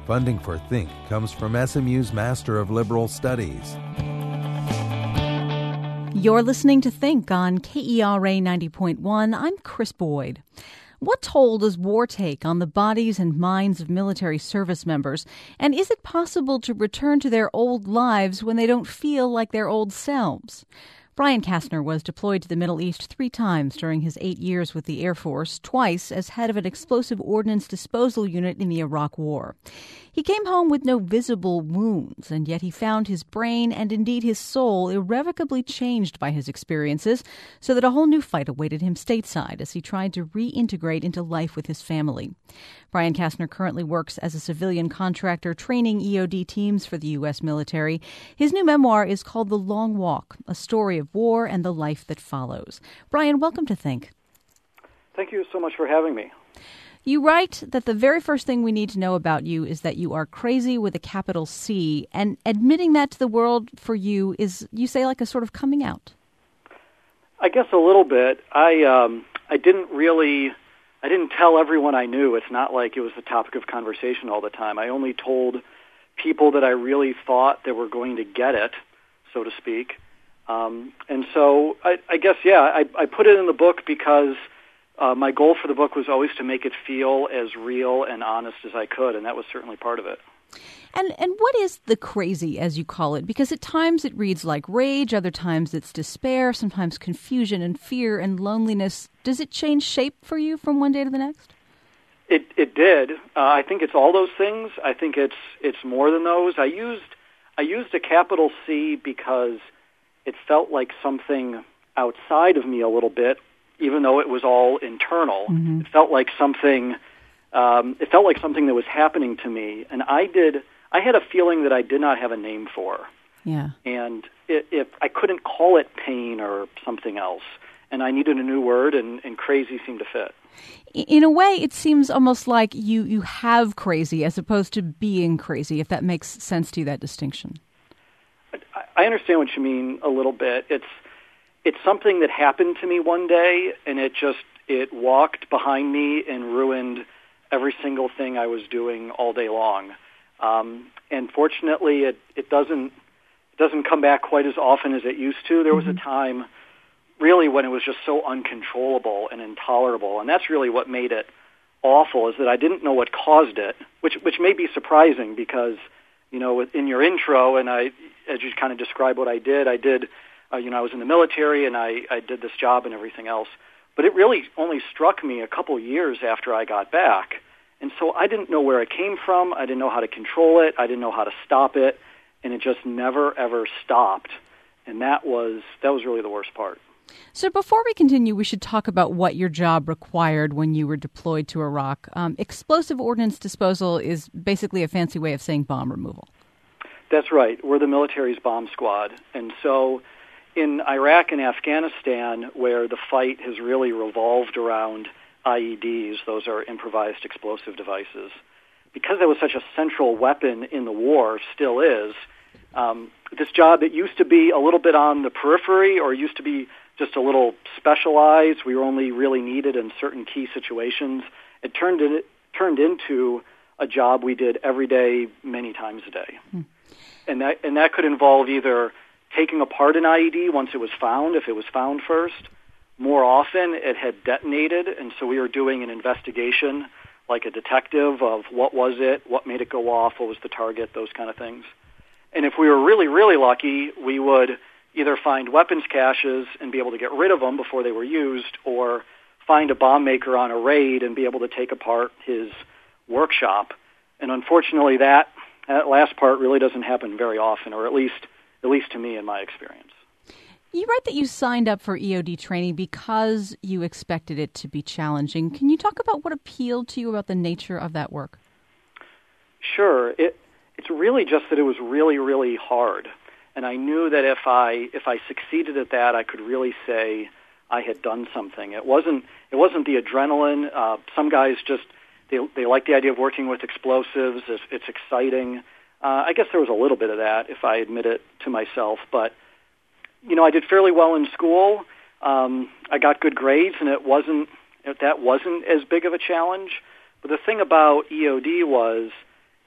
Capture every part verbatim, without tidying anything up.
Funding for Think comes from S M U's Master of Liberal Studies. You're listening to Think on K E R A ninety point one. I'm Chris Boyd. What toll does war take on the bodies and minds of military service members? And is it possible to return to their old lives when they don't feel like their old selves? Brian Kastner was deployed to the Middle East three times during his eight years with the Air Force, twice as head of an explosive ordnance disposal unit in the Iraq War. He came home with no visible wounds, and yet he found his brain and indeed his soul irrevocably changed by his experiences, so that a whole new fight awaited him stateside as he tried to reintegrate into life with his family. Brian Kastner currently works as a civilian contractor training E O D teams for the U S military. His new memoir is called The Long Walk, a story of war and the life that follows. Brian, welcome to Think. Thank you so much for having me. You write that the very first thing we need to know about you is that you are crazy with a capital C, and admitting that to the world for you is, you say, like a sort of coming out. I guess a little bit. I um, I didn't really, I didn't tell everyone I knew. It's not like it was the topic of conversation all the time. I only told people that I really thought they were going to get it, so to speak. Um, and so I, I guess, yeah, I, I put it in the book because Uh, my goal for the book was always to make it feel as real and honest as I could, and that was certainly part of it. And and what is the crazy, as you call it? Because at times it reads like rage, other times it's despair, sometimes confusion and fear and loneliness. Does it change shape for you from one day to the next? It it did. Uh, I think it's all those things. I think it's it's more than those. I used I used a capital C because it felt like something outside of me a little bit. Even though it was all internal, mm-hmm. It felt like something. Um, it felt like something that was happening to me, and I did. I had a feeling that I did not have a name for. Yeah. And it, if I couldn't call it pain or something else, and I needed a new word, and, and crazy seemed to fit. In a way, it seems almost like you you have crazy as opposed to being crazy. If that makes sense to you, that distinction. I, I understand what you mean a little bit. It's. It's something that happened to me one day, and it just, it walked behind me and ruined every single thing I was doing all day long. Um, and fortunately, it, it doesn't it doesn't come back quite as often as it used to. There was a time, really, when it was just so uncontrollable and intolerable, and that's really what made it awful, is that I didn't know what caused it, which which may be surprising because, you know, in your intro, and I, as you kind of describe what I did, I did... Uh, you know, I was in the military, and I, I did this job and everything else. But it really only struck me a couple years after I got back. And so I didn't know where it came from. I didn't know how to control it. I didn't know how to stop it. And it just never, ever stopped. And that was that was really the worst part. So before we continue, we should talk about what your job required when you were deployed to Iraq. Um, explosive ordnance disposal is basically a fancy way of saying bomb removal. That's right. We're the military's bomb squad. And so in Iraq and Afghanistan, where the fight has really revolved around I E Ds, those are improvised explosive devices, because that was such a central weapon in the war, still is, um, this job, it used to be a little bit on the periphery or used to be just a little specialized. We were only really needed in certain key situations. It turned, in, it turned into a job we did every day, many times a day. Hmm. And that, and that could involve either taking apart an I E D once it was found, if it was found first. More often, it had detonated, and so we were doing an investigation, like a detective, of what was it, what made it go off, what was the target, those kind of things. And if we were really, really lucky, we would either find weapons caches and be able to get rid of them before they were used, or find a bomb maker on a raid and be able to take apart his workshop. And unfortunately, that, that last part really doesn't happen very often, or at least at least to me in my experience. You write that you signed up for E O D training because you expected it to be challenging. Can you talk about what appealed to you about the nature of that work? Sure. It, it's really just that it was really, really hard. And I knew that if I if I succeeded at that, I could really say I had done something. It wasn't it wasn't the adrenaline. Uh, some guys just, they, they like the idea of working with explosives. It's, it's exciting. Uh, I guess there was a little bit of that, if I admit it to myself. But, you know, I did fairly well in school. Um, I got good grades, and it wasn't that wasn't as big of a challenge. But the thing about E O D was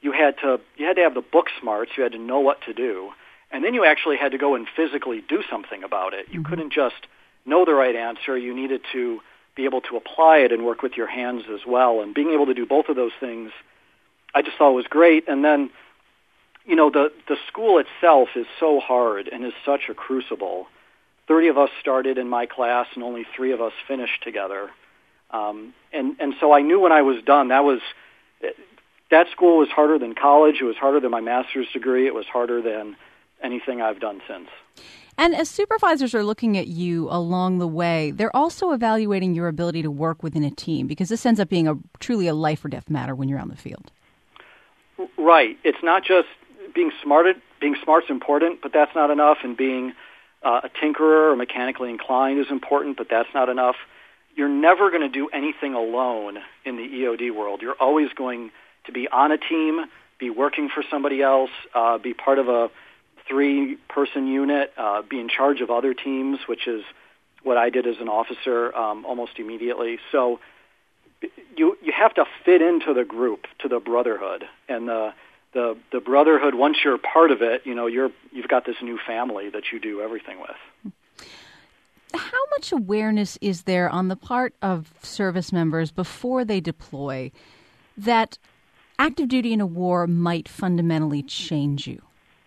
you had to you had to have the book smarts, you had to know what to do, and then you actually had to go and physically do something about it. You mm-hmm. couldn't just know the right answer. You needed to be able to apply it and work with your hands as well. And being able to do both of those things, I just thought was great. And then, you know, the, the school itself is so hard and is such a crucible. thirty of us started in my class and only three of us finished together. Um, and, and so I knew when I was done, that was, that school was harder than college. It was harder than my master's degree. It was harder than anything I've done since. And as supervisors are looking at you along the way, they're also evaluating your ability to work within a team, because this ends up being a truly a life or death matter when you're on the field. Right. It's not just being smart. Being smart's important, but that's not enough. And being uh, a tinkerer or mechanically inclined is important, but that's not enough. You're never going to do anything alone in the E O D world. You're always going to be on a team, be working for somebody else, uh, be part of a three-person unit, uh, be in charge of other teams, which is what I did as an officer um, almost immediately. So you you have to fit into the group, to the brotherhood, and the the the brotherhood. Once you're part of it, you know you're you've got this new family that you do everything with. How much awareness is there on the part of service members before they deploy that active duty in a war might fundamentally change you?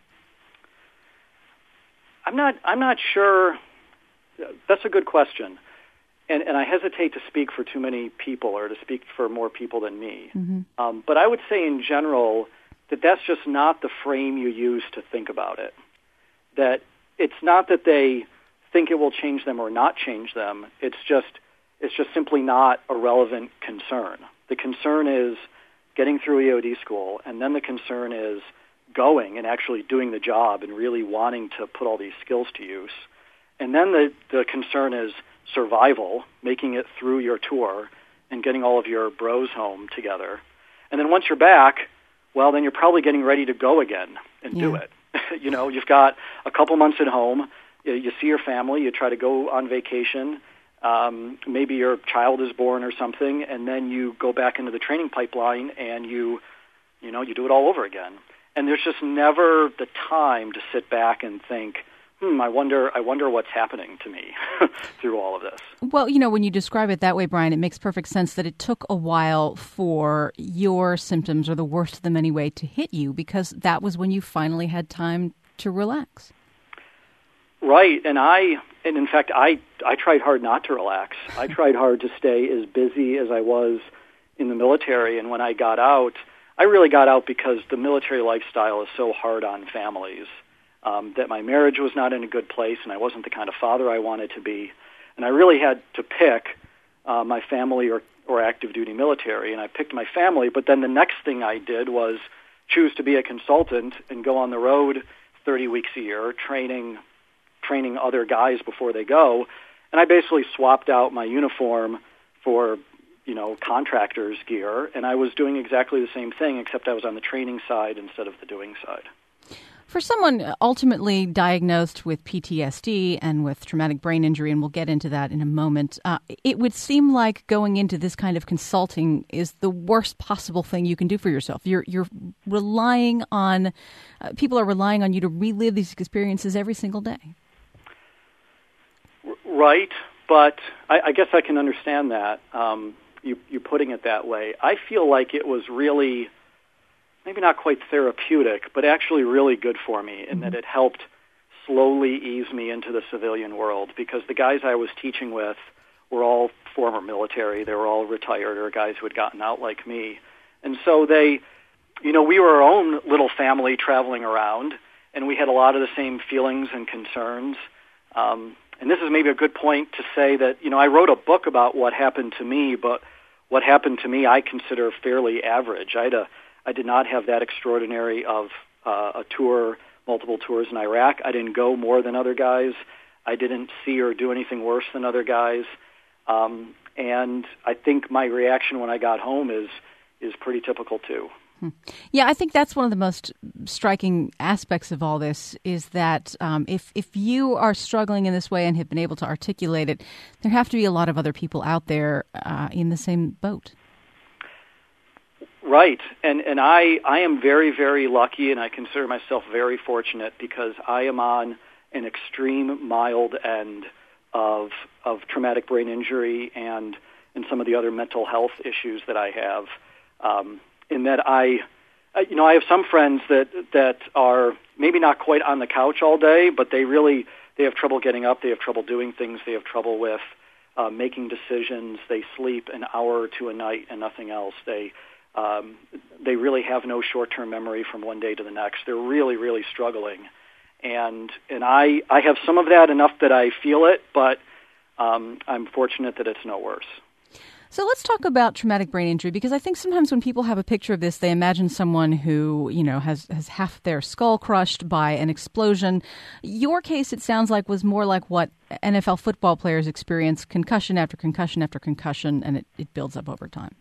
I'm not. I'm not sure. That's a good question, and and I hesitate to speak for too many people or to speak for more people than me. Mm-hmm. Um, but I would say in general that that's just not the frame you use to think about it. That it's not that they think it will change them or not change them. It's just it's just simply not a relevant concern. The concern is getting through E O D school, and then the concern is going and actually doing the job and really wanting to put all these skills to use. And then the, the concern is survival, making it through your tour and getting all of your bros home together. And then once you're back, well, then you're probably getting ready to go again and yeah. do it. You know, you've got a couple months at home, you, you see your family, you try to go on vacation, um, maybe your child is born or something, and then you go back into the training pipeline and you, you know, you do it all over again. And there's just never the time to sit back and think, hmm, I wonder I wonder what's happening to me through all of this. Well, you know, when you describe it that way, Brian, it makes perfect sense that it took a while for your symptoms, or the worst of them anyway, to hit you, because that was when you finally had time to relax. Right. And I, and in fact, I, I tried hard not to relax. I tried hard to stay as busy as I was in the military. And when I got out, I really got out because the military lifestyle is so hard on families, um, that my marriage was not in a good place, and I wasn't the kind of father I wanted to be. And I really had to pick uh, my family or, or active duty military, and I picked my family. But then the next thing I did was choose to be a consultant and go on the road thirty weeks a year, training training other guys before they go. And I basically swapped out my uniform for you know, contractor's gear, and I was doing exactly the same thing, except I was on the training side instead of the doing side. For someone ultimately diagnosed with P T S D and with traumatic brain injury, and we'll get into that in a moment, uh, it would seem like going into this kind of consulting is the worst possible thing you can do for yourself. You're you're relying on, uh, people are relying on you to relive these experiences every single day. Right, but I, I guess I can understand that. Um, You, you putting it that way. I feel like it was really, maybe not quite therapeutic, but actually really good for me in mm-hmm. that it helped slowly ease me into the civilian world, because the guys I was teaching with were all former military. They were all retired or guys who had gotten out like me. And so they, you know, we were our own little family traveling around, and we had a lot of the same feelings and concerns. Um, and this is maybe a good point to say that, you know, I wrote a book about what happened to me, but what happened to me I consider fairly average. I had a, I did not have that extraordinary of uh, a tour, multiple tours in Iraq. I didn't go more than other guys. I didn't see or do anything worse than other guys. Um, and I think my reaction when I got home is is pretty typical too. Yeah, I think that's one of the most striking aspects of all this, is that um, if if you are struggling in this way and have been able to articulate it, there have to be a lot of other people out there uh, in the same boat. Right, and and I I am very very lucky, and I consider myself very fortunate because I am on an extreme mild end of of traumatic brain injury and and some of the other mental health issues that I have. Um, in that I, you know, I have some friends that that are maybe not quite on the couch all day, but they really they have trouble getting up, they have trouble doing things, they have trouble with uh, making decisions. They sleep an hour or two a night and nothing else. They um, they really have no short-term memory from one day to the next. They're really really struggling, and and I I have some of that, enough that I feel it, but um, I'm fortunate that it's no worse. So let's talk about traumatic brain injury, because I think sometimes when people have a picture of this, they imagine someone who, you know, has, has half their skull crushed by an explosion. Your case, it sounds like, was more like what N F L football players experience, concussion after concussion after concussion, and it, it builds up over time.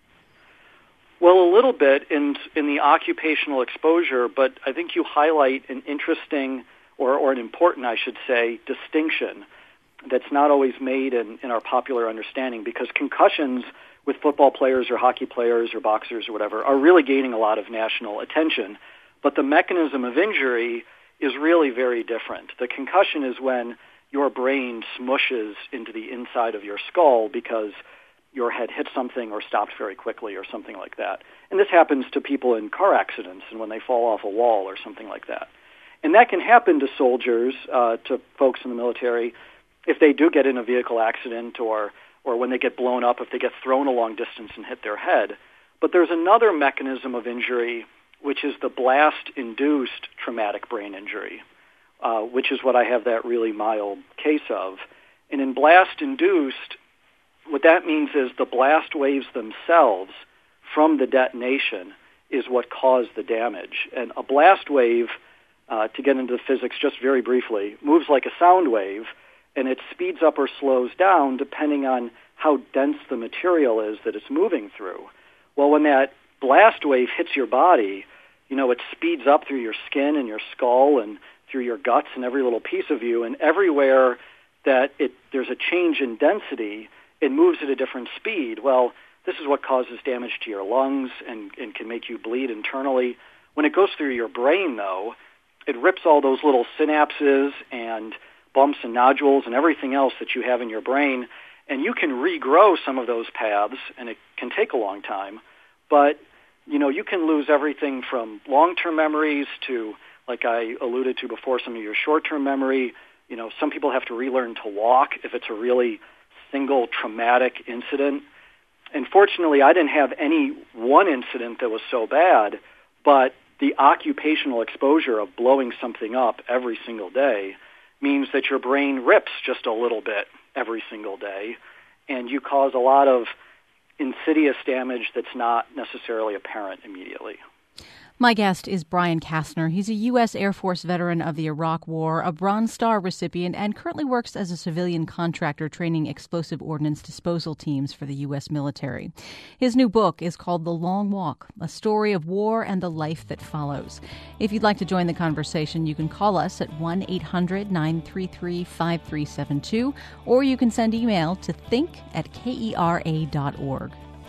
Well, a little bit in in the occupational exposure, but I think you highlight an interesting, or, or an important, I should say, distinction that's not always made in, in our popular understanding, because concussions with football players or hockey players or boxers or whatever are really gaining a lot of national attention. But the mechanism of injury is really very different. The concussion is when your brain smushes into the inside of your skull because your head hit something or stopped very quickly or something like that. And this happens to people in car accidents and when they fall off a wall or something like that. And that can happen to soldiers, uh, to folks in the military, if they do get in a vehicle accident, or or when they get blown up, if they get thrown a long distance and hit their head. But there's another mechanism of injury, which is the blast-induced traumatic brain injury, uh, which is what I have that really mild case of. And in blast-induced, what that means is the blast waves themselves from the detonation is what caused the damage. And a blast wave, uh, to get into the physics just very briefly, moves like a sound wave, and it speeds up or slows down depending on how dense the material is that it's moving through. Well, when that blast wave hits your body, you know, it speeds up through your skin and your skull and through your guts and every little piece of you, and everywhere that it there's a change in density, it moves at a different speed. Well, this is what causes damage to your lungs and, and can make you bleed internally. When it goes through your brain, though, it rips all those little synapses and bumps and nodules and everything else that you have in your brain, and you can regrow some of those paths, and it can take a long time. But, you know, you can lose everything from long-term memories to, like I alluded to before, some of your short-term memory. You know, some people have to relearn to walk if it's a really single traumatic incident. And fortunately, I didn't have any one incident that was so bad, but the occupational exposure of blowing something up every single day means that your brain rips just a little bit every single day, and you cause a lot of insidious damage that's not necessarily apparent immediately. My guest is Brian Kastner. He's a U S Air Force veteran of the Iraq War, a Bronze Star recipient, and currently works as a civilian contractor training explosive ordnance disposal teams for the U S military. His new book is called The Long Walk, a story of war and the life that follows. If you'd like to join the conversation, you can call us at one eight hundred nine three three five three seven two, or you can send email to think at kera dot org.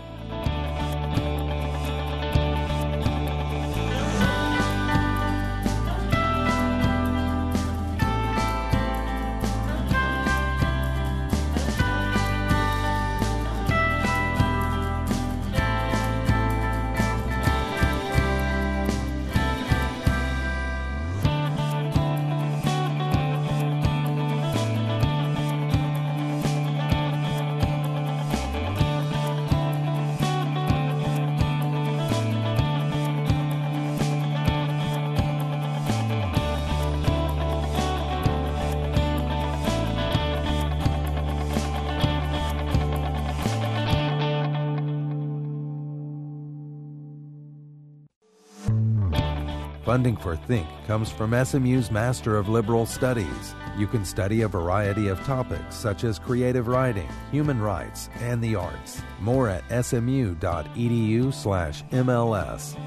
Funding for Think comes from S M U's Master of Liberal Studies. You can study a variety of topics such as creative writing, human rights, and the arts. More at smu.edu slash MLS.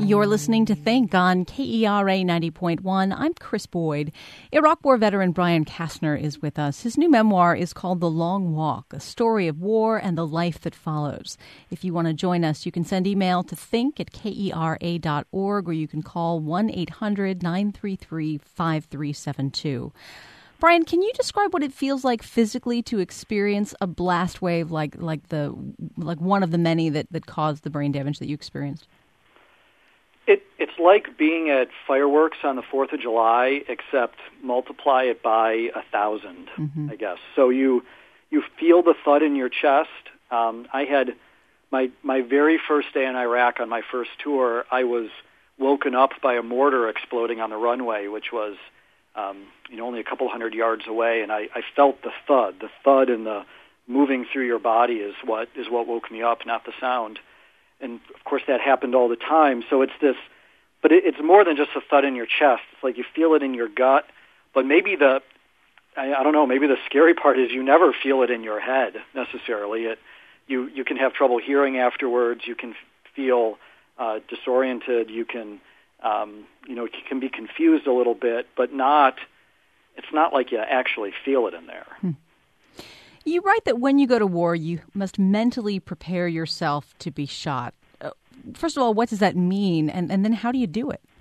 You're listening to Think on K E R A ninety point one. I'm Chris Boyd. Iraq War veteran Brian Kastner is with us. His new memoir is called The Long Walk, a story of war and the life that follows. If you want to join us, you can send email to think at K E R A dot org or you can call one eight hundred nine three three five three seven two. Brian, can you describe what it feels like physically to experience a blast wave like like the like one of the many that, that caused the brain damage that you experienced? It, it's like being at fireworks on the fourth of July, except multiply it by a thousand, mm-hmm. I guess. So you you feel the thud in your chest. Um, I had my my very first day in Iraq on my first tour, I was woken up by a mortar exploding on the runway, which was um, you know only a couple hundred yards away, and I, I felt the thud. The thud and the moving through your body is what is what woke me up, not the sound. And, of course, that happened all the time. So it's this, but it, it's more than just a thud in your chest. It's like you feel it in your gut. But maybe the, I, I don't know, maybe the scary part is you never feel it in your head necessarily. It, you, you can have trouble hearing afterwards. You can feel uh, disoriented. You can, um, you know, you can be confused a little bit, but not, it's not like you actually feel it in there. Hmm. You write that when you go to war, you must mentally prepare yourself to be shot. Uh, first of all, what does that mean? And, and then how do you do it?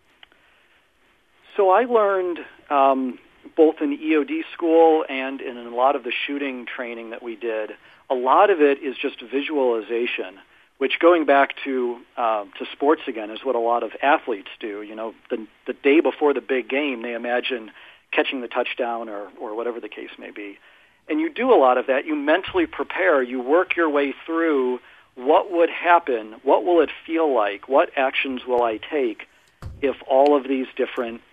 So I learned um, both in E O D school and in a lot of the shooting training that we did, a lot of it is just visualization, which going back to uh, to sports again is what a lot of athletes do. You know, the, the day before the big game, they imagine catching the touchdown or, or whatever the case may be. And you do a lot of that. You mentally prepare. You work your way through what would happen, what will it feel like, what actions will I take if all of these different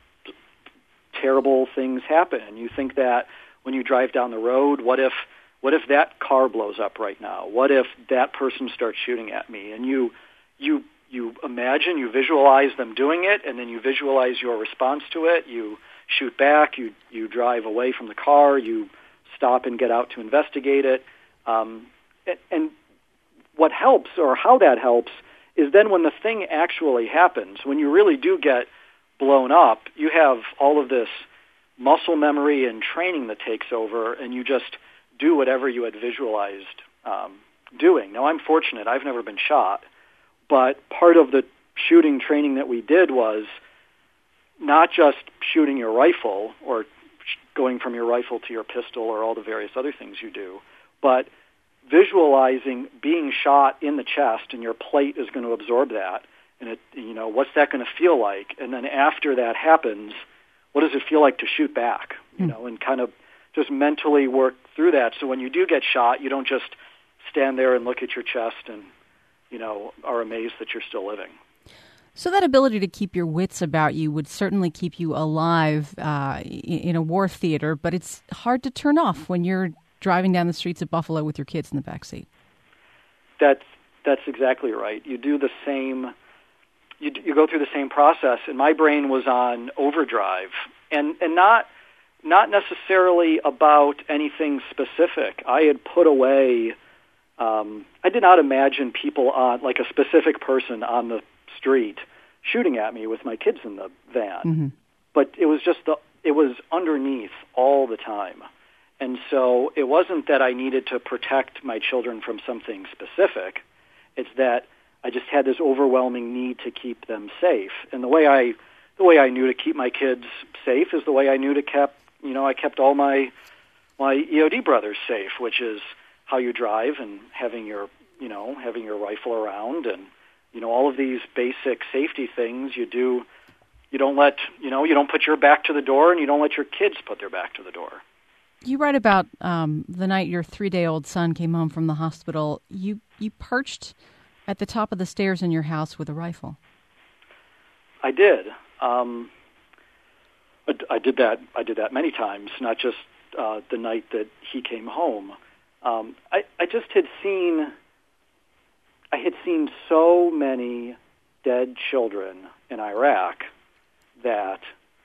terrible things happen. You think that when you drive down the road, what if what if that car blows up right now? What if that person starts shooting at me? And you you you imagine, you visualize them doing it, and then you visualize your response to it. You shoot back. You you drive away from the car. You stop and get out to investigate it. Um, and, and what helps, or how that helps, is then when the thing actually happens, when you really do get blown up, you have all of this muscle memory and training that takes over, and you just do whatever you had visualized um, doing. Now, I'm fortunate. I've never been shot. But part of the shooting training that we did was not just shooting your rifle or going from your rifle to your pistol or all the various other things you do, but visualizing being shot in the chest, and your plate is going to absorb that, and it, you know, what's that going to feel like? And then after that happens, what does it feel like to shoot back? You know, and kind of just mentally work through that. So when you do get shot, you don't just stand there and look at your chest and, you know, are amazed that you're still living. So that ability to keep your wits about you would certainly keep you alive uh, in a war theater, but it's hard to turn off when you're driving down the streets of Buffalo with your kids in the backseat. That's that's exactly right. You do the same. You you go through the same process, and my brain was on overdrive, and and not not necessarily about anything specific. I had put away. Um, I did not imagine people on, like a specific person on the street shooting at me with my kids in the van. Mm-hmm. But it was just the it was underneath all the time. And so it wasn't that I needed to protect my children from something specific. It's that I just had this overwhelming need to keep them safe. And the way I the way I knew to keep my kids safe is the way I knew to keep, you know, I kept all my my E O D brothers safe, which is how you drive and having your, you know, having your rifle around, and you know, all of these basic safety things you do. You don't let, you know, you don't put your back to the door, and you don't let your kids put their back to the door. You write about um, the night your three-day-old son came home from the hospital. You you perched at the top of the stairs in your house with a rifle. I did. Um, I, I did that. I did that many times, not just uh, the night that he came home. Um, I, I just had seen. I had seen so many dead children in Iraq that,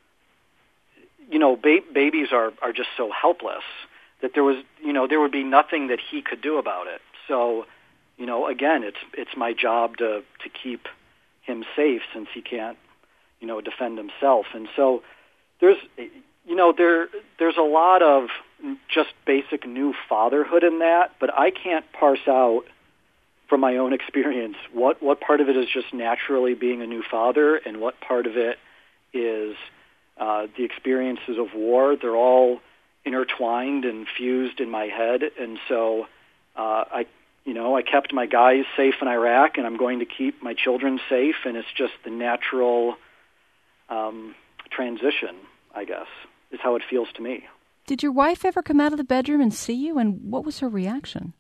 you know, ba- babies are, are just so helpless that there was, you know, there would be nothing that he could do about it. So, you know, again, it's it's my job to, to keep him safe since he can't, you know, defend himself. And so there's, you know, there there's a lot of just basic new fatherhood in that, but I can't parse out from my own experience what, what part of it is just naturally being a new father and what part of it is uh, the experiences of war. They're all intertwined and fused in my head, and so uh, I, you know, I kept my guys safe in Iraq, and I'm going to keep my children safe, and it's just the natural um, transition, I guess, is how it feels to me. Did your wife ever come out of the bedroom and see you, and what was her reaction?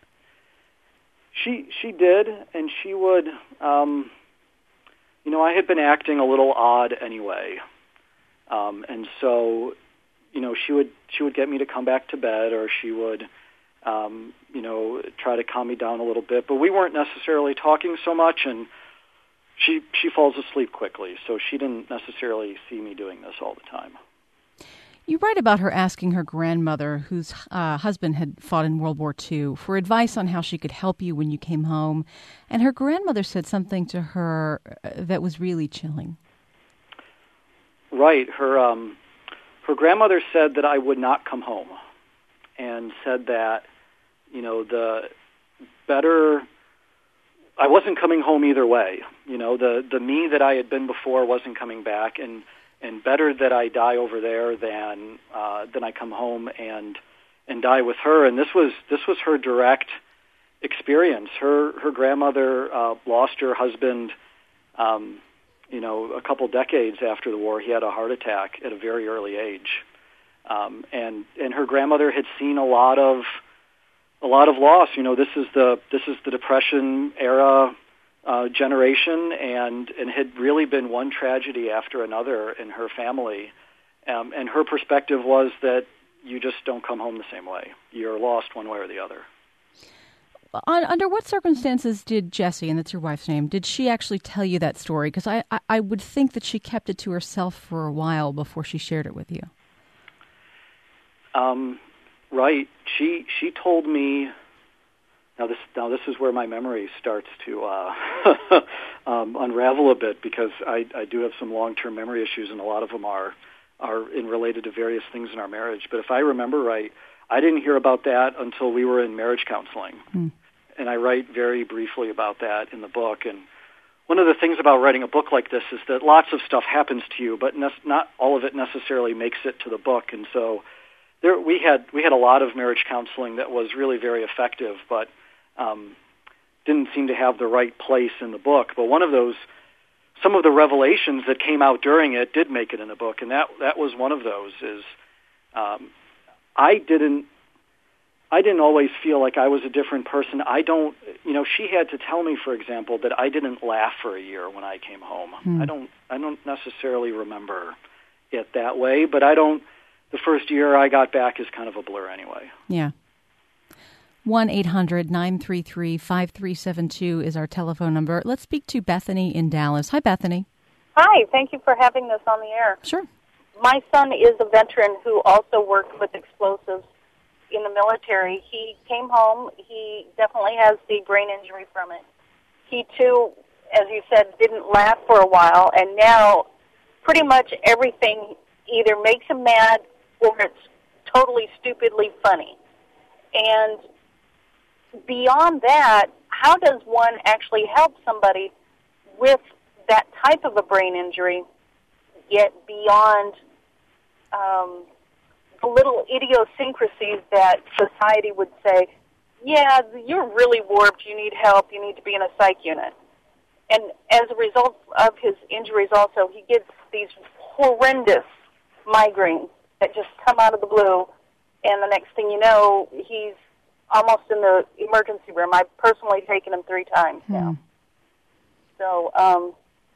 She she did, and she would, um, you know, I had been acting a little odd anyway, um, and so, you know, she would she would get me to come back to bed, or she would, um, you know, try to calm me down a little bit. But we weren't necessarily talking so much, and she she falls asleep quickly, so she didn't necessarily see me doing this all the time. You write about her asking her grandmother, whose uh, husband had fought in World War Two, for advice on how she could help you when you came home. And her grandmother said something to her that was really chilling. Right. Her um, her grandmother said that I would not come home, and said that, you know, the better... I wasn't coming home either way. You know, the, the me that I had been before wasn't coming back, and and better that I die over there than uh, than I come home and and die with her. And this was this was her direct experience. Her her grandmother uh, lost her husband, um, you know, a couple decades after the war. He had a heart attack at a very early age, um, and and her grandmother had seen a lot of a lot of loss. You know, this is the this is the Depression era uh, generation, and and had really been one tragedy after another in her family. Um, and her perspective was that you just don't come home the same way. You're lost one way or the other. On, under what circumstances did Jessie, and that's your wife's name, did she actually tell you that story? Because I, I, I would think that she kept it to herself for a while before she shared it with you. Um, right. She she told me. Now this now this is where my memory starts to uh, um, unravel a bit, because I, I do have some long-term memory issues, and a lot of them are are in related to various things in our marriage. But if I remember right, I didn't hear about that until we were in marriage counseling. Hmm. And I write very briefly about that in the book. And one of the things about writing a book like this is that lots of stuff happens to you, but ne- not all of it necessarily makes it to the book. And so there, we had we had a lot of marriage counseling that was really very effective, but um, didn't seem to have the right place in the book. But one of those, some of the revelations that came out during it did make it in the book, and that that was one of those. Is um, I didn't. I didn't always feel like I was a different person. I don't, you know, she had to tell me, for example, that I didn't laugh for a year when I came home. Hmm. I don't, I don't necessarily remember it that way, but I don't, the first year I got back is kind of a blur anyway. Yeah. one eight hundred nine three three five three seven two is our telephone number. Let's speak to Bethany in Dallas. Hi, Bethany. Hi, thank you for having this on the air. Sure. My son is a veteran who also worked with explosives in the military. He came home. He definitely has the brain injury from it. He, too, as you said, didn't laugh for a while, and now pretty much everything either makes him mad or it's totally stupidly funny. And beyond that, how does one actually help somebody with that type of a brain injury get beyond um, the little idiosyncrasies that society would say, yeah, you're really warped, you need help, you need to be in a psych unit. And as a result of his injuries also, he gets these horrendous migraines that just come out of the blue, and the next thing you know, he's almost in the emergency room. I've personally taken him three times mm. now. So um,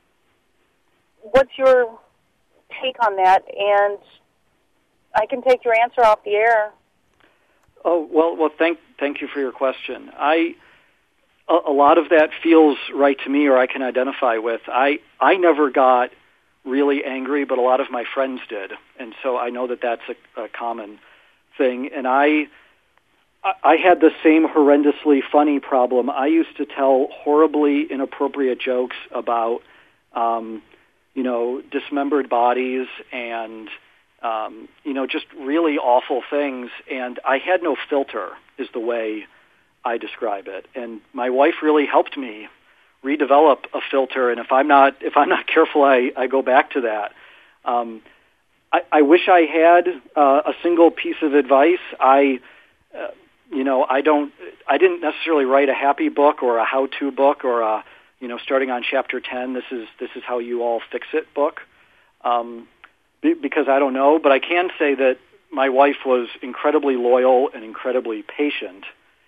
what's your take on that? And I can take your answer off the air. Oh, well, well, thank thank you for your question. I a, a lot of that feels right to me, or I can identify with. I I never got really angry, but a lot of my friends did, and so I know that that's a, a common thing. And I I had the same horrendously funny problem. I used to tell horribly inappropriate jokes about, um, you know, dismembered bodies and, um, you know, just really awful things. And I had no filter, is the way I describe it. And my wife really helped me redevelop a filter. And if I'm not, if I'm not careful, I, I go back to that. Um, I, I wish I had uh, a single piece of advice. I, uh, You know, I don't. I didn't necessarily write a happy book or a how-to book or a, you know, starting on chapter ten. This is this is how you all fix it book, um, be, because I don't know. But I can say that my wife was incredibly loyal and incredibly patient,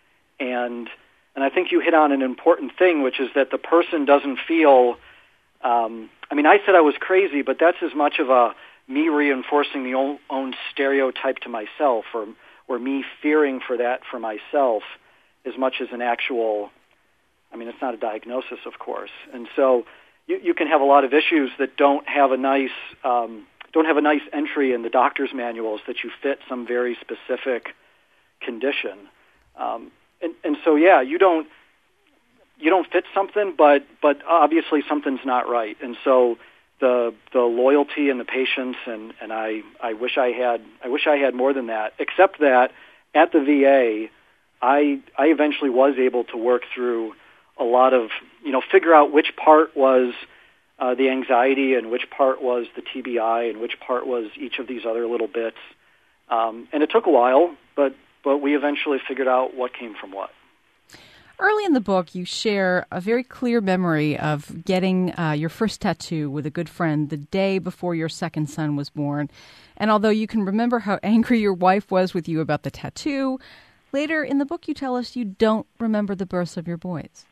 and and I think you hit on an important thing, which is that the person doesn't feel. Um, I mean, I said I was crazy, but that's as much of a me reinforcing the own, own stereotype to myself, or or me fearing for that for myself, as much as an actual, I mean, it's not a diagnosis, of course. And so you, you can have a lot of issues that don't have a nice, um, don't have a nice entry in the doctor's manuals that you fit some very specific condition. Um, and, and so, yeah, you don't, you don't fit something, but, but obviously something's not right. And so the the loyalty and the patience, and, and I, I wish I had I wish I had more than that, except that at the V A, I I eventually was able to work through a lot of, you know, figure out which part was uh, the anxiety and which part was the T B I and which part was each of these other little bits. Um, and it took a while, but but we eventually figured out what came from what. Early in the book, you share a very clear memory of getting uh, your first tattoo with a good friend the day before your second son was born. And although you can remember how angry your wife was with you about the tattoo, later in the book you tell us you don't remember the births of your boys.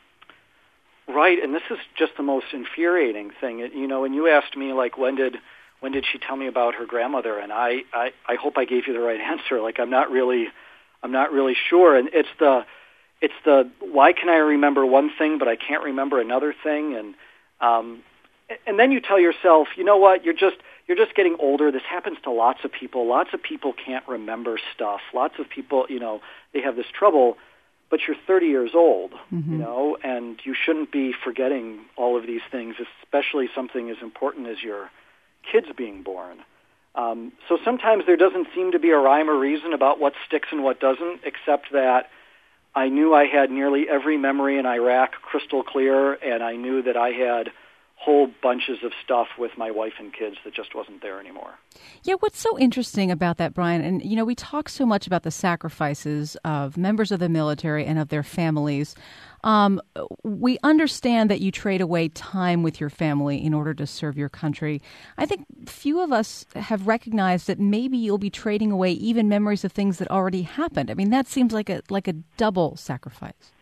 Right, and this is just the most infuriating thing. You know, and you asked me, like, when did when did she tell me about her grandmother? And I, I, I hope I gave you the right answer. Like, I'm not really, I'm not really sure. And it's the... It's the, why can I remember one thing but I can't remember another thing? And um, and then you tell yourself, you know what, you're just you're just getting older. This happens to lots of people. Lots of people can't remember stuff. Lots of people, you know, they have this trouble, but you're thirty years old, mm-hmm. you know, and you shouldn't be forgetting all of these things, especially something as important as your kids being born. Um, so sometimes there doesn't seem to be a rhyme or reason about what sticks and what doesn't, except that I knew I had nearly every memory in Iraq crystal clear, and I knew that I had whole bunches of stuff with my wife and kids that just wasn't there anymore. Yeah, what's so interesting about that, Brian, and, you know, we talk so much about the sacrifices of members of the military and of their families. Um, we understand that you trade away time with your family in order to serve your country. I think few of us have recognized that maybe you'll be trading away even memories of things that already happened. I mean, that seems like a like a double sacrifice.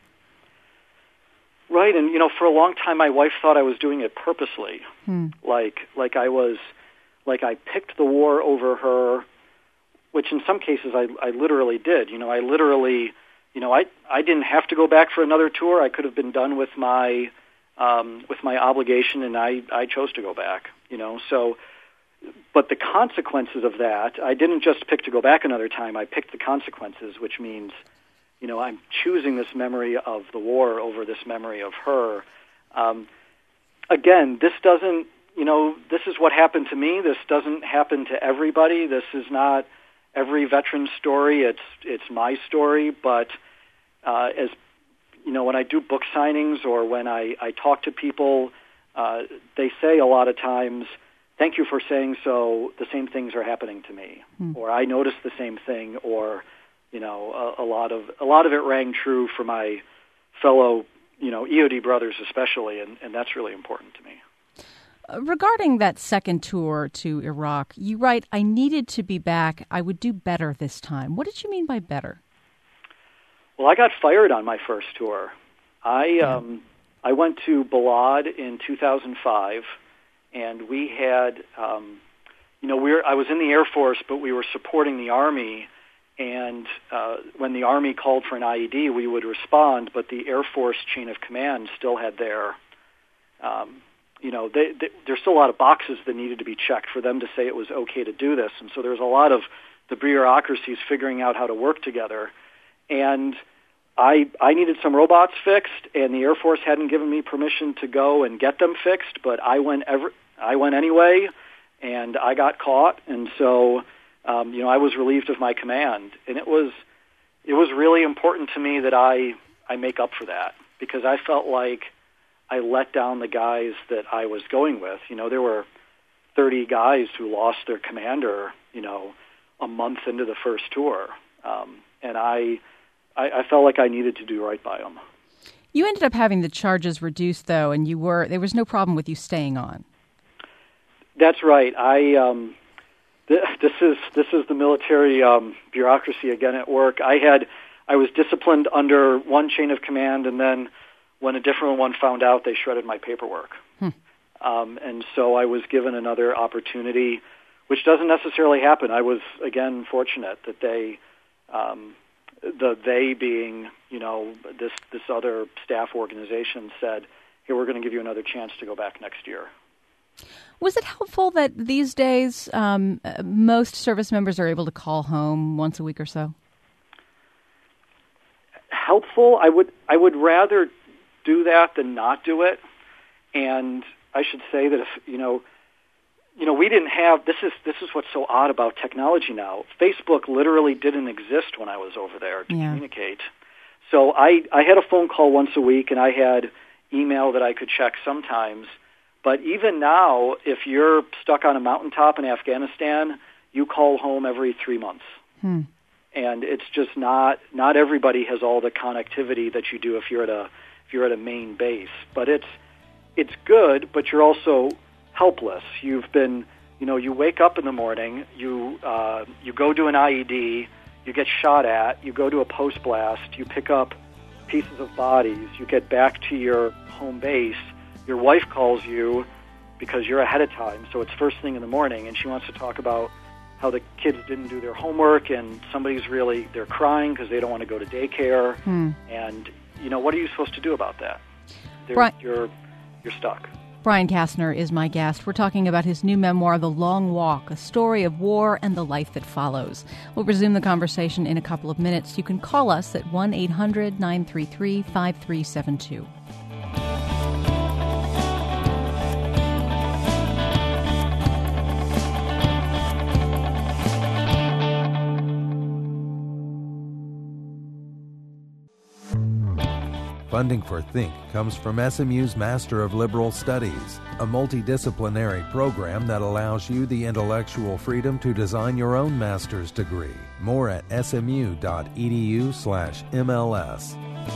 Right, and, you know, for a long time my wife thought I was doing it purposely. Hmm. Like like I was, like I picked the war over her, which in some cases I, I literally did. You know, I literally... You know, I I didn't have to go back for another tour. I could have been done with my um, with my obligation, and I, I chose to go back. You know, so but the consequences of that, I didn't just pick to go back another time. I picked the consequences, which means, you know, I'm choosing this memory of the war over this memory of her. Um, again, this doesn't, you know, this is what happened to me. This doesn't happen to everybody. This is not every veteran's story. It's it's my story, but uh, as you know, when I do book signings or when I, I talk to people, uh, they say a lot of times, "Thank you for saying so. The same things are happening to me," hmm. or "I noticed the same thing," or you know, a, a lot of a lot of it rang true for my fellow, you know, E O D brothers especially, and, and that's really important to me. Regarding that second tour to Iraq, you write, "I needed to be back. I would do better this time." What did you mean by better? Well, I got fired on my first tour. I yeah. um, I went to Balad in two thousand five, and we had, um, you know, we were, I was in the Air Force, but we were supporting the Army, and uh, when the Army called for an I E D, we would respond, but the Air Force chain of command still had their... Um, You know, they, they, there's still a lot of boxes that needed to be checked for them to say it was okay to do this. And so there's a lot of the bureaucracies figuring out how to work together. and I I needed some robots fixed, and the Air Force hadn't given me permission to go and get them fixed, but I went ever I went anyway, and I got caught, and so um, you know I was relieved of my command, and it was it was really important to me that I I make up for that, because I felt like I let down the guys that I was going with. You know, there were thirty guys who lost their commander, you know, a month into the first tour, um, and I. I, I felt like I needed to do right by them. You ended up having the charges reduced, though, and you were there was no problem with you staying on. That's right. I um, th- this is this is the military um, bureaucracy again at work. I had I was disciplined under one chain of command, and then when a different one found out, they shredded my paperwork. Hmm. Um, and so I was given another opportunity, which doesn't necessarily happen. I was again fortunate that they. Um, The they being, you know, this this other staff organization said, here, we're going to give you another chance to go back next year. Was it helpful that these days um, most service members are able to call home once a week or so? Helpful? I would I would rather do that than not do it. And I should say that if, you know, You know, we didn't have, this is this is what's so odd about technology now. Facebook literally didn't exist when I was over there to yeah. communicate. So I, I had a phone call once a week, and I had email that I could check sometimes. But even now, if you're stuck on a mountaintop in Afghanistan, you call home every three months. Hmm. And it's just not, not everybody has all the connectivity that you do if you're at a, if you're at a main base. But it's, it's good, but you're also helpless. You've been, you know, you wake up in the morning, you uh, you go to an I E D, you get shot at, you go to a post blast, you pick up pieces of bodies, you get back to your home base, your wife calls you because you're ahead of time, so it's first thing in the morning, and she wants to talk about how the kids didn't do their homework, and somebody's really, they're crying because they don't want to go to daycare, hmm. and, you know, what are you supposed to do about that? Right. You're, you're stuck. Brian Kastner is my guest. We're talking about his new memoir, The Long Walk, a story of war and the life that follows. We'll resume the conversation in a couple of minutes. You can call us at one eight hundred nine three three five three seven two. Funding for Think comes from S M U's Master of Liberal Studies, a multidisciplinary program that allows you the intellectual freedom to design your own master's degree. More at smu.edu slash MLS.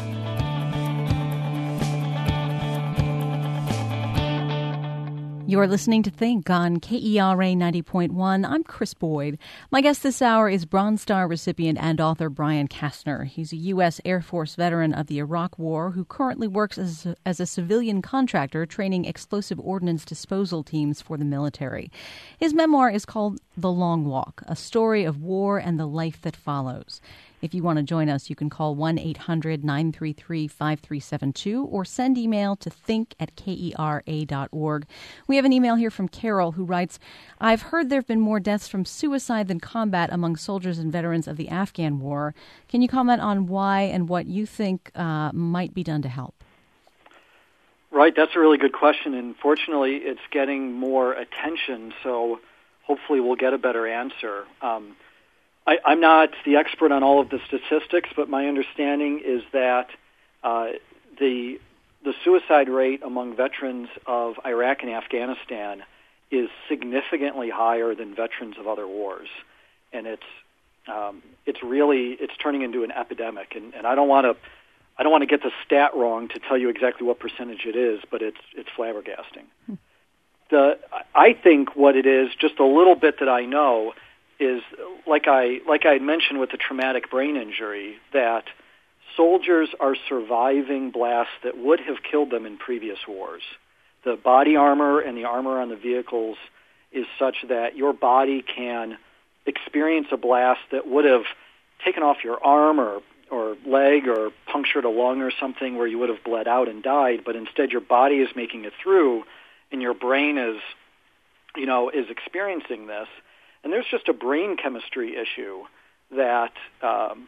You're listening to Think on K E R A ninety point one. I'm Chris Boyd. My guest this hour is Bronze Star recipient and author Brian Kastner. He's a U S Air Force veteran of the Iraq War who currently works as a, as a civilian contractor training explosive ordnance disposal teams for the military. His memoir is called The Long Walk, a story of war and the life that follows. If you want to join us, you can call one eight hundred nine three three five three seven two or send email to think at kera dot org. We have an email here from Carol who writes, I've heard there have been more deaths from suicide than combat among soldiers and veterans of the Afghan war. Can you comment on why and what you think uh, might be done to help? Right, that's a really good question, and fortunately it's getting more attention, so hopefully we'll get a better answer. Um, I, I'm not the expert on all of the statistics, but my understanding is that uh, the the suicide rate among veterans of Iraq and Afghanistan is significantly higher than veterans of other wars, and it's um, it's really it's turning into an epidemic. And, and I don't want to I don't want to get the stat wrong to tell you exactly what percentage it is, but it's it's flabbergasting. Hmm. The I think what it is, just a little bit that I know, is like I like I had mentioned with the traumatic brain injury, that soldiers are surviving blasts that would have killed them in previous wars. The body armor and the armor on the vehicles is such that your body can experience a blast that would have taken off your arm or, or leg or punctured a lung or something where you would have bled out and died, but instead your body is making it through and your brain is, you know, is experiencing this. And there's just a brain chemistry issue that um,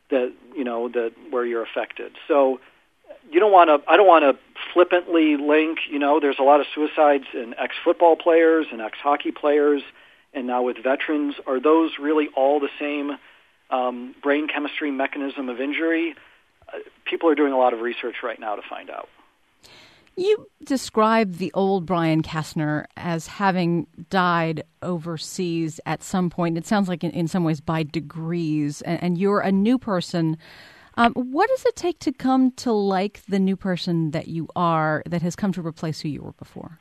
that you know that where you're affected. So you don't want to. I don't want to flippantly link. You know, there's a lot of suicides in ex-football players and ex-hockey players, and now with veterans. Are those really all the same um, brain chemistry mechanism of injury? Uh, people are doing a lot of research right now to find out. You describe the old Brian Kastner as having died overseas at some point. It sounds like in, in some ways by degrees, and, and you're a new person. Um, what does it take to come to like the new person that you are that has come to replace who you were before?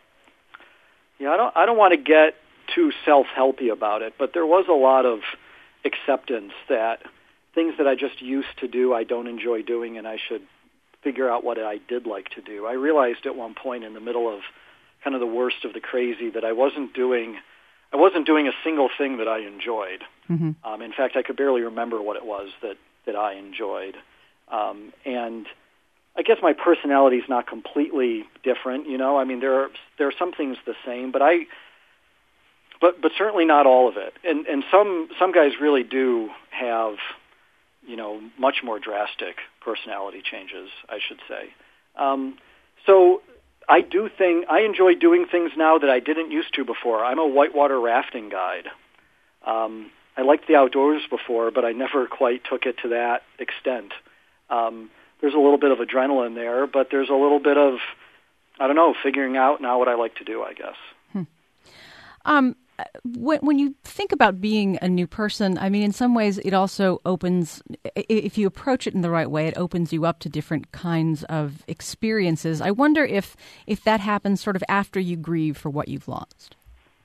Yeah, I don't, I don't want to get too self-helpy about it, but there was a lot of acceptance that things that I just used to do I don't enjoy doing, and I should figure out what I did like to do. I realized at one point in the middle of kind of the worst of the crazy that I wasn't doing I wasn't doing a single thing that I enjoyed. Mm-hmm. Um, in fact, I could barely remember what it was that, that I enjoyed. Um, and I guess my personality is not completely different, you know. I mean, there are there are some things the same, but I but but certainly not all of it. And and some some guys really do have, you know, much more drastic personality changes, I should say. Um, so I do think I enjoy doing things now that I didn't used to before. I'm a whitewater rafting guide. Um, I liked the outdoors before, but I never quite took it to that extent. Um, there's a little bit of adrenaline there, but there's a little bit of, I don't know, figuring out now what I like to do, I guess. Hmm. Um. When, when you think about being a new person, I mean, in some ways it also opens, if you approach it in the right way, it opens you up to different kinds of experiences. I wonder if, if that happens sort of after you grieve for what you've lost.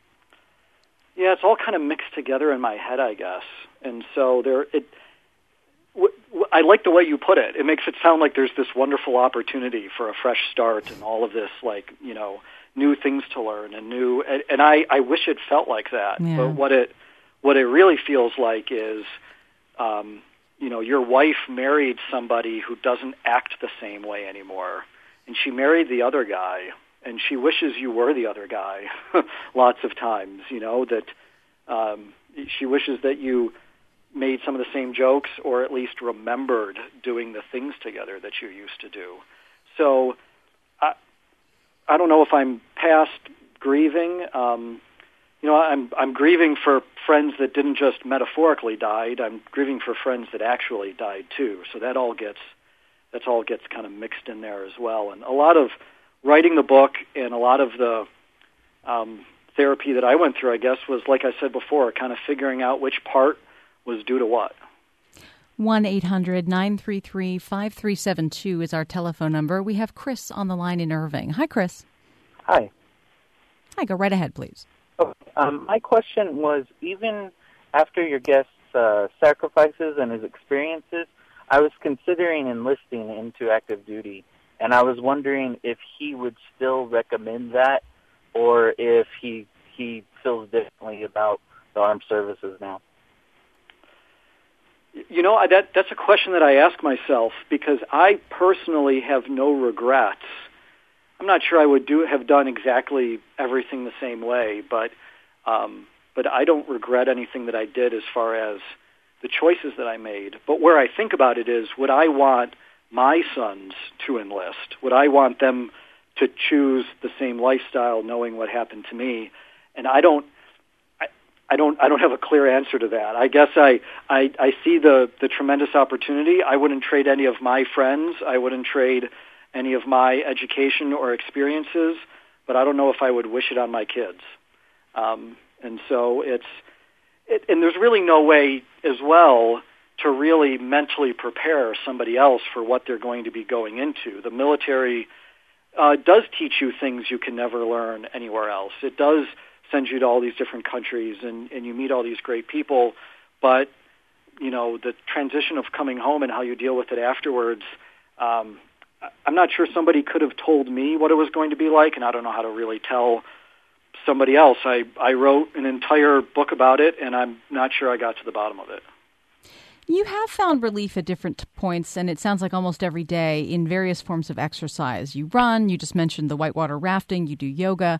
Yeah, it's all kind of mixed together in my head, I guess. And so there, it, w- w- I like the way you put it. It makes it sound like there's this wonderful opportunity for a fresh start and all of this, like, you know, new things to learn and new, and, and I, I wish it felt like that. Yeah. But what it what it really feels like is, um, you know, your wife married somebody who doesn't act the same way anymore, and she married the other guy, and she wishes you were the other guy lots of times, you know, that um, she wishes that you made some of the same jokes or at least remembered doing the things together that you used to do. So I don't know if I'm past grieving. Um, you know, I'm I'm grieving for friends that didn't just metaphorically died. I'm grieving for friends that actually died too. So that all gets that's all gets kind of mixed in there as well. And a lot of writing the book and a lot of the um, therapy that I went through, I guess, was, like I said before, kind of figuring out which part was due to what. one eight hundred nine three three five three seven two is our telephone number. We have Chris on the line in Irving. Hi, Chris. Hi. Hi, go right ahead, please. Okay. Um, my question was, even after your guest's uh, sacrifices and his experiences, I was considering enlisting into active duty, and I was wondering if he would still recommend that or if he he feels differently about the armed services now. You know, that that's a question that I ask myself because I personally have no regrets. I'm not sure I would do have done exactly everything the same way, but um, but I don't regret anything that I did as far as the choices that I made. But where I think about it is, would I want my sons to enlist? Would I want them to choose the same lifestyle, knowing what happened to me? And I don't. I don't. I don't have a clear answer to that. I guess I, I, I see the, the tremendous opportunity. I wouldn't trade any of my friends. I wouldn't trade any of my education or experiences. But I don't know if I would wish it on my kids. Um, and so it's. It, and there's really no way as well to really mentally prepare somebody else for what they're going to be going into. The military uh, does teach you things you can never learn anywhere else. It does send you to all these different countries, and, and you meet all these great people, but, you know, the transition of coming home and how you deal with it afterwards, um, I'm not sure somebody could have told me what it was going to be like, and I don't know how to really tell somebody else. I, I wrote an entire book about it, and I'm not sure I got to the bottom of it. You have found relief at different points, and it sounds like almost every day, in various forms of exercise. You run, you just mentioned the whitewater rafting, you do yoga.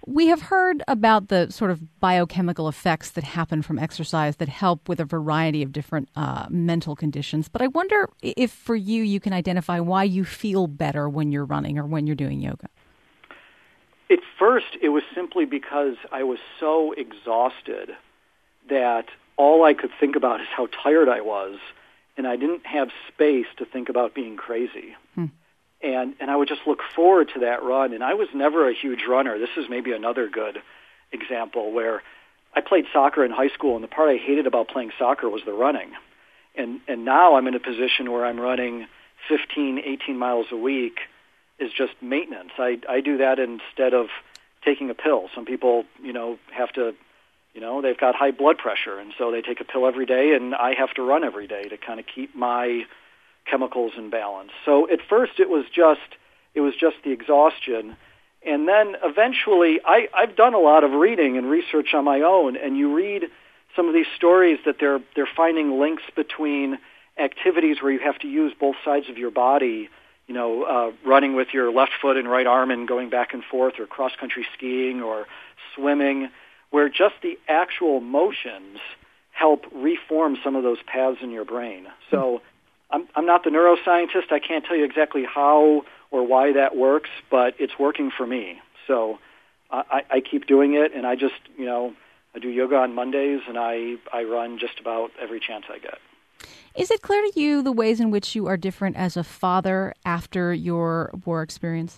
We have heard about the sort of biochemical effects that happen from exercise that help with a variety of different uh, mental conditions. But I wonder if for you, you can identify why you feel better when you're running or when you're doing yoga. At first, it was simply because I was so exhausted that all I could think about is how tired I was, and I didn't have space to think about being crazy. Hmm. And and I would just look forward to that run. And I was never a huge runner. This is maybe another good example where I played soccer in high school, and the part I hated about playing soccer was the running. And and now I'm in a position where I'm running fifteen, eighteen miles a week is just maintenance. I, I do that instead of taking a pill. Some people, you know, have to, you know, they've got high blood pressure, and so they take a pill every day, and I have to run every day to kind of keep my chemicals in balance. So at first it was just it was just the exhaustion, and then eventually I, I've done a lot of reading and research on my own, and you read some of these stories that they're they're finding links between activities where you have to use both sides of your body, you know, uh, running with your left foot and right arm and going back and forth, or cross-country skiing or swimming, where just the actual motions help reform some of those paths in your brain. So I'm, I'm not the neuroscientist. I can't tell you exactly how or why that works, but it's working for me. So I, I keep doing it, and I just, you know, I do yoga on Mondays, and I, I run just about every chance I get. Is it clear to you the ways in which you are different as a father after your war experience?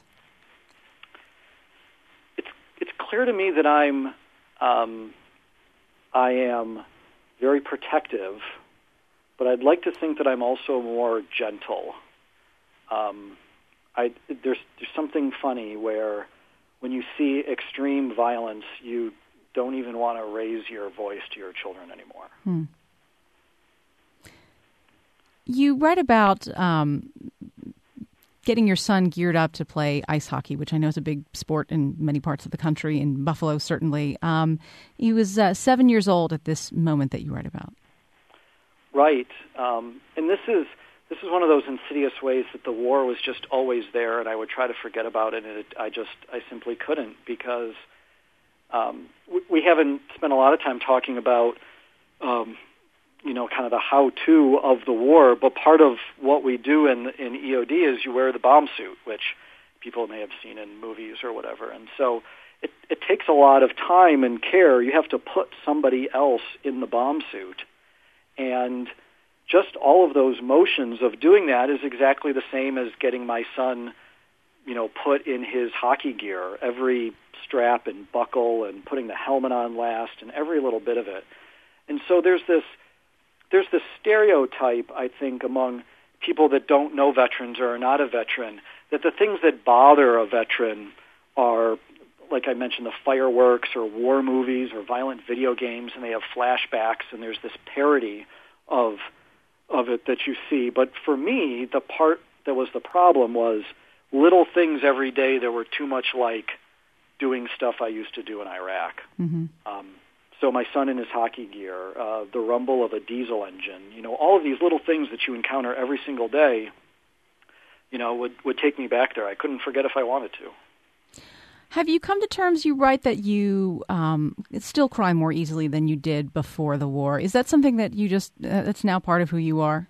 It's it's clear to me that I'm um, I am very protective, but I'd like to think that I'm also more gentle. Um, I there's there's something funny where when you see extreme violence, you don't even want to raise your voice to your children anymore. Hmm. You write about um, getting your son geared up to play ice hockey, which I know is a big sport in many parts of the country, in Buffalo certainly. Um, he was uh, seven years old at this moment that you write about. Right. Um, and this is this is one of those insidious ways that the war was just always there, and I would try to forget about it, and it, I just, I simply couldn't, because um, we, we haven't spent a lot of time talking about um, you know, kind of the how-to of the war, but part of what we do in in E O D is you wear the bomb suit, which people may have seen in movies or whatever. And so it, it takes a lot of time and care. You have to put somebody else in the bomb suit. And just all of those motions of doing that is exactly the same as getting my son, you know, put in his hockey gear, every strap and buckle, and putting the helmet on last, and every little bit of it. And so there's this There's this stereotype, I think, among people that don't know veterans or are not a veteran, that the things that bother a veteran are, like I mentioned, the fireworks or war movies or violent video games, and they have flashbacks, and there's this parody of of it that you see. But for me, the part that was the problem was little things every day that were too much like doing stuff I used to do in Iraq. Mm-hmm. Um, So my son in his hockey gear, uh, the rumble of a diesel engine, you know, all of these little things that you encounter every single day, you know, would, would take me back there. I couldn't forget if I wanted to. Have you come to terms, you write that you um, still cry more easily than you did before the war. Is that something that you just, uh, that's now part of who you are?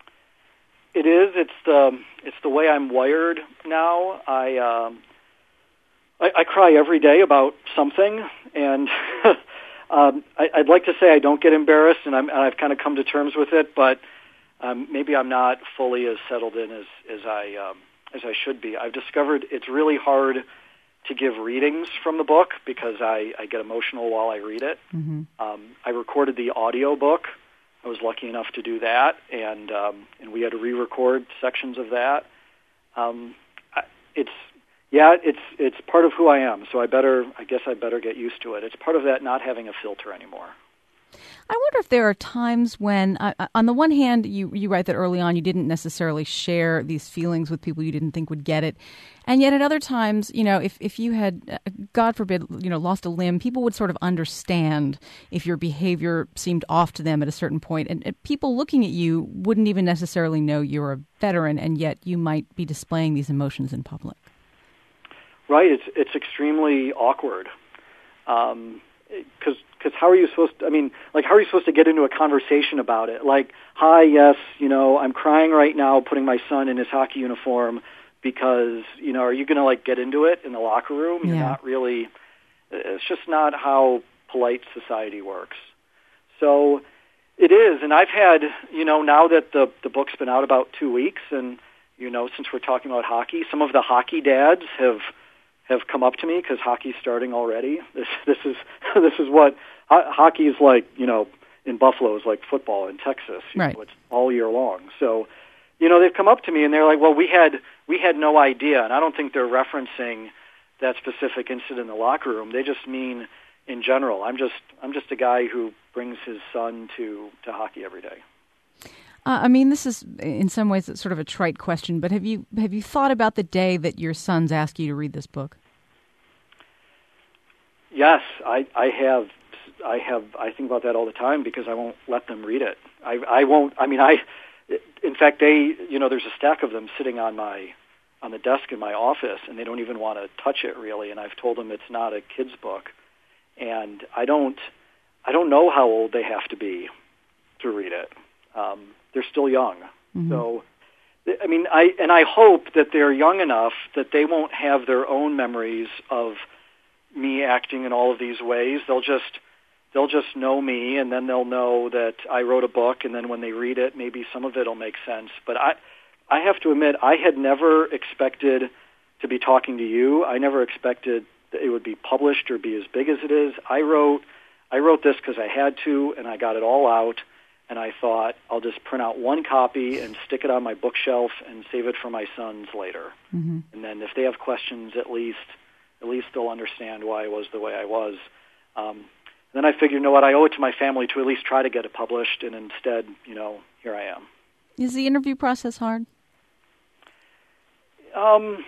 It is. It's the, it's the way I'm wired now. I, um, I, I cry every day about something, and Um, I, I'd like to say I don't get embarrassed, and, I'm, and I've kind of come to terms with it, but um, maybe I'm not fully as settled in as, as I um, as I should be. I've discovered it's really hard to give readings from the book because I, I get emotional while I read it. Mm-hmm. Um, I recorded the audio book. I was lucky enough to do that, and um, and we had to re-record sections of that. Um, it's Yeah, it's it's part of who I am, so I better, I guess I better get used to it. It's part of that not having a filter anymore. I wonder if there are times when, uh, on the one hand, you, you write that early on you didn't necessarily share these feelings with people you didn't think would get it, and yet at other times, you know, if, if you had, uh, God forbid, you know, lost a limb, people would sort of understand if your behavior seemed off to them at a certain point, and, and people looking at you wouldn't even necessarily know you're a veteran, and yet you might be displaying these emotions in public. Right, it's it's extremely awkward. Um, because because how are you supposed to, I mean, like, how are you supposed to get into a conversation about it? Like, hi, yes, you know, I'm crying right now putting my son in his hockey uniform because, you know, are you going to, like, get into it in the locker room? You're yeah. not really, it's just not how polite society works. So it is, and I've had, you know, now that the, the book's been out about two weeks, and, you know, since we're talking about hockey, some of the hockey dads have have come up to me because hockey's starting already. This this is this is what ho- hockey is like. You know, in Buffalo is like football in Texas. You right. know, it's all year long. So, you know, they've come up to me and they're like, "Well, we had we had no idea." And I don't think they're referencing that specific incident in the locker room. They just mean in general. I'm just I'm just a guy who brings his son to to hockey every day. Uh, I mean, this is in some ways sort of a trite question, but have you have you thought about the day that your sons ask you to read this book? Yes, I, I have. I have. I think about that all the time because I won't let them read it. I, I won't. I mean, I. In fact, they. You know, there's a stack of them sitting on my on the desk in my office, and they don't even want to touch it really. And I've told them it's not a kid's book, and I don't. I don't know how old they have to be to read it. Um, they're still young. Mm-hmm. So, I mean, I and I hope that they're young enough that they won't have their own memories of me acting in all of these ways. They'll just they'll just know me, and then they'll know that I wrote a book, and then when they read it, maybe some of it will make sense. But I I have to admit, I had never expected to be talking to you. I never expected that it would be published or be as big as it is. I wrote I wrote this because I had to, and I got it all out. And I thought, I'll just print out one copy and stick it on my bookshelf and save it for my sons later. Mm-hmm. And then if they have questions, at least at least they'll understand why I was the way I was. Um, then I figured, you know what, I owe it to my family to at least try to get it published, and instead, you know, here I am. Is the interview process hard? Um,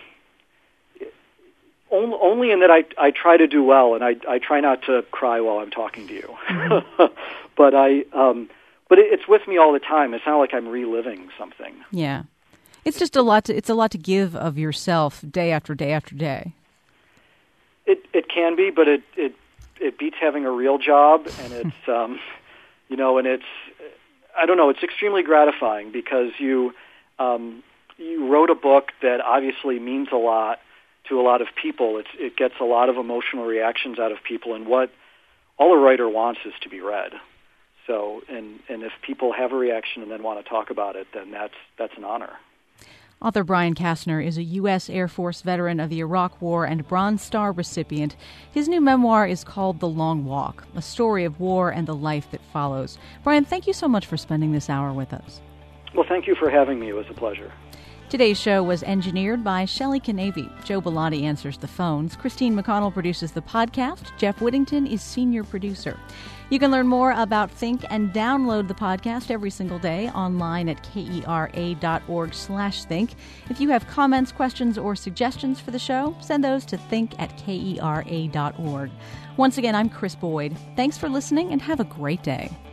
only, only in that I, I try to do well, and I, I try not to cry while I'm talking to you. Mm-hmm. But I... Um, But it's with me all the time. It's not like I'm reliving something. Yeah, it's just a lot. To, it's a lot to give of yourself day after day after day. It it can be, but it it, it beats having a real job, and it's um, you know, and it's I don't know. It's extremely gratifying because you um, you wrote a book that obviously means a lot to a lot of people. It's it gets a lot of emotional reactions out of people, and what all a writer wants is to be read. So, and, and if people have a reaction and then want to talk about it, then that's that's an honor. Author Brian Kastner is a U S Air Force veteran of the Iraq War and Bronze Star recipient. His new memoir is called The Long Walk, a story of war and the life that follows. Brian, thank you so much for spending this hour with us. Well, thank you for having me. It was a pleasure. Today's show was engineered by Shelley Canavy. Joe Bellotti answers the phones. Christine McConnell produces the podcast. Jeff Whittington is senior producer. You can learn more about Think and download the podcast every single day online at kera.org slash think. If you have comments, questions, or suggestions for the show, send those to think at kera.org. Once again, I'm Chris Boyd. Thanks for listening and have a great day.